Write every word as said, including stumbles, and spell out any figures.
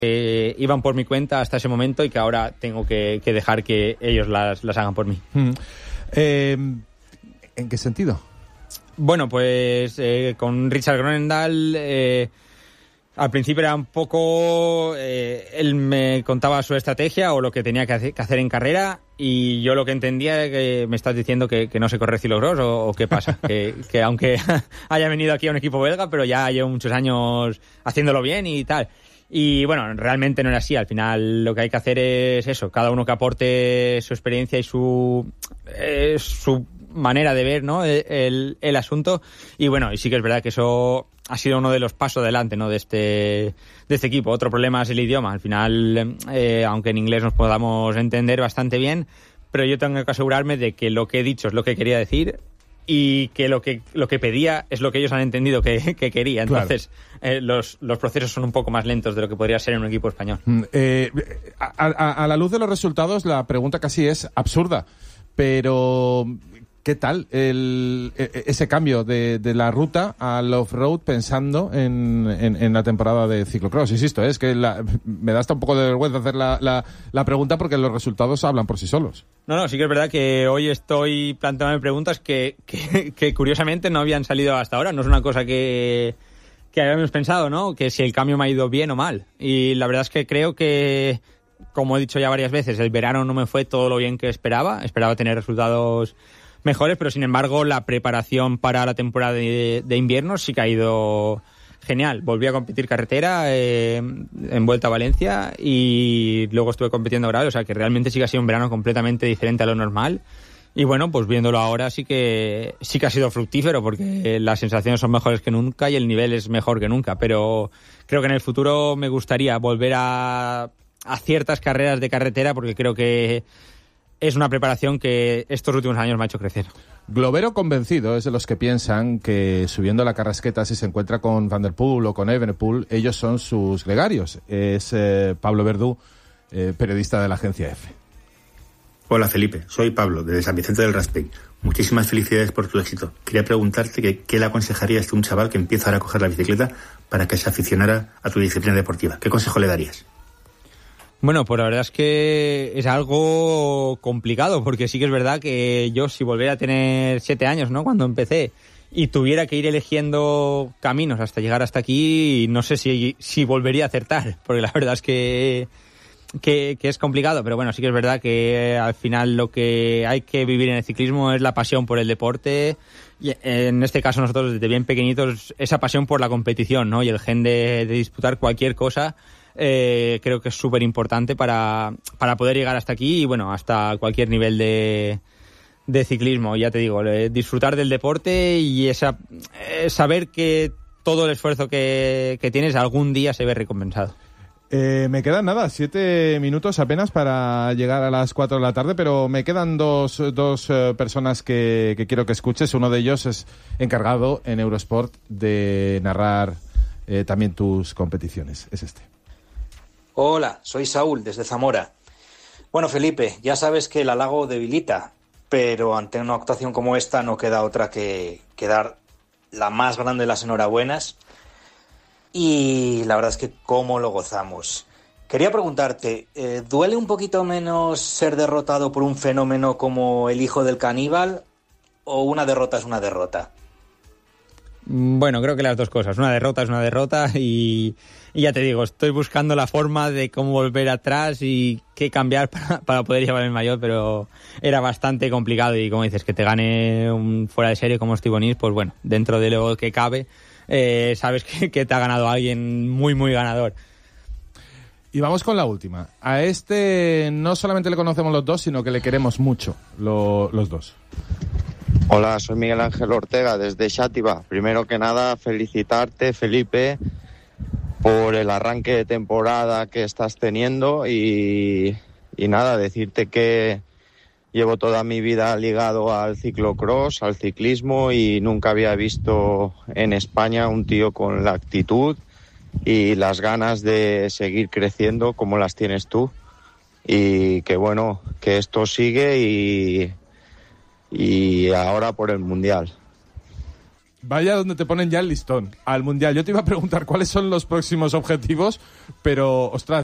que iban por mi cuenta hasta ese momento y que ahora tengo que, que dejar que ellos las, las hagan por mí. Mm. Eh, ¿En qué sentido? Bueno, pues eh, con Richard Gronendal eh, al principio era un poco... Eh, él me contaba su estrategia o lo que tenía que hacer, que hacer en carrera y yo lo que entendía es que me estás diciendo que, que no sé correr ciclocross o, o qué pasa. que, que aunque haya venido aquí a un equipo belga, pero ya llevo muchos años haciéndolo bien y tal. Y bueno, realmente no era así. Al final lo que hay que hacer es eso, cada uno que aporte su experiencia y su eh, su manera de ver, ¿no?, el, el, el asunto. Y bueno, y sí que es verdad que eso ha sido uno de los pasos adelante, ¿no?, de este de este equipo. Otro problema es el idioma. Al final, eh, aunque en inglés nos podamos entender bastante bien, pero yo tengo que asegurarme de que lo que he dicho es lo que quería decir y que lo que lo que pedía es lo que ellos han entendido que, que quería. Entonces, claro. eh, los, los procesos son un poco más lentos de lo que podría ser en un equipo español. Eh, a, a, a la luz de los resultados, la pregunta casi es absurda, pero ¿qué tal el, ese cambio de, de la ruta al off-road pensando en, en, en la temporada de ciclocross? Insisto, es que la, me da hasta un poco de vergüenza hacer la, la, la pregunta porque los resultados hablan por sí solos. No, no, sí que es verdad que hoy estoy planteándome preguntas que, que, que curiosamente no habían salido hasta ahora. No es una cosa que, que habíamos pensado, ¿no?, que si el cambio me ha ido bien o mal. Y la verdad es que creo que, como he dicho ya varias veces, el verano no me fue todo lo bien que esperaba. Esperaba tener resultados mejores, pero sin embargo la preparación para la temporada de, de invierno sí que ha ido genial. Volví a competir carretera eh, en Vuelta a Valencia y luego estuve compitiendo gravel, o sea que realmente sí que ha sido un verano completamente diferente a lo normal. Y bueno, pues viéndolo ahora sí que sí que ha sido fructífero porque las sensaciones son mejores que nunca y el nivel es mejor que nunca, pero creo que en el futuro me gustaría volver a, a ciertas carreras de carretera porque creo que es una preparación que estos últimos años me ha hecho crecer. Globero convencido es de los que piensan que subiendo la Carrasqueta, si se encuentra con Van der Poel o con Evenepoel, ellos son sus gregarios. Es eh, Pablo Verdú, eh, periodista de la agencia EFE. Hola Felipe, soy Pablo, desde San Vicente del Raspeig. Muchísimas felicidades por tu éxito. Quería preguntarte que, qué le aconsejarías a un chaval que empieza ahora a coger la bicicleta para que se aficionara a tu disciplina deportiva. ¿Qué consejo le darías? Bueno, pues la verdad es que es algo complicado, porque sí que es verdad que yo, si volviera a tener siete años, ¿no?, cuando empecé, y tuviera que ir eligiendo caminos hasta llegar hasta aquí, no sé si, si volvería a acertar, porque la verdad es que, que, que es complicado, pero bueno, sí que es verdad que al final lo que hay que vivir en el ciclismo es la pasión por el deporte, y en este caso nosotros desde bien pequeñitos esa pasión por la competición, ¿no?, y el gen de, de disputar cualquier cosa. Eh, creo que es súper importante para, para poder llegar hasta aquí y bueno, hasta cualquier nivel de, de ciclismo. Ya te digo, eh, disfrutar del deporte y esa, eh, saber que todo el esfuerzo que, que tienes algún día se ve recompensado. Eh, me quedan nada, siete minutos apenas para llegar a las cuatro de la tarde, pero me quedan dos, dos eh, personas que, que quiero que escuches. Uno de ellos es encargado en Eurosport de narrar eh, también tus competiciones. Es este. Hola, soy Saúl, desde Zamora. Bueno, Felipe, ya sabes que el halago debilita, pero ante una actuación como esta no queda otra que, que dar la más grande de las enhorabuenas. Y la verdad es que cómo lo gozamos. Quería preguntarte, ¿eh, ¿duele un poquito menos ser derrotado por un fenómeno como el hijo del caníbal o una derrota es una derrota? Bueno, creo que las dos cosas. Una derrota es una derrota y, y ya te digo, estoy buscando la forma de cómo volver atrás y qué cambiar para, para poder llevar el maillot, pero era bastante complicado y como dices, que te gane un fuera de serie como Steve O'Neill, pues bueno, dentro de lo que cabe, eh, sabes que, que te ha ganado alguien muy, muy ganador. Y vamos con la última. A este no solamente le conocemos los dos, sino que le queremos mucho, lo, los dos. Hola, soy Miguel Ángel Ortega desde Xàtiva. Primero que nada, felicitarte, Felipe, por el arranque de temporada que estás teniendo y, y nada, decirte que llevo toda mi vida ligado al ciclocross, al ciclismo y nunca había visto en España un tío con la actitud y las ganas de seguir creciendo como las tienes tú y que bueno, que esto sigue y... y ahora por el Mundial. Vaya donde te ponen ya el listón, al Mundial. Yo te iba a preguntar cuáles son los próximos objetivos, pero, ostras,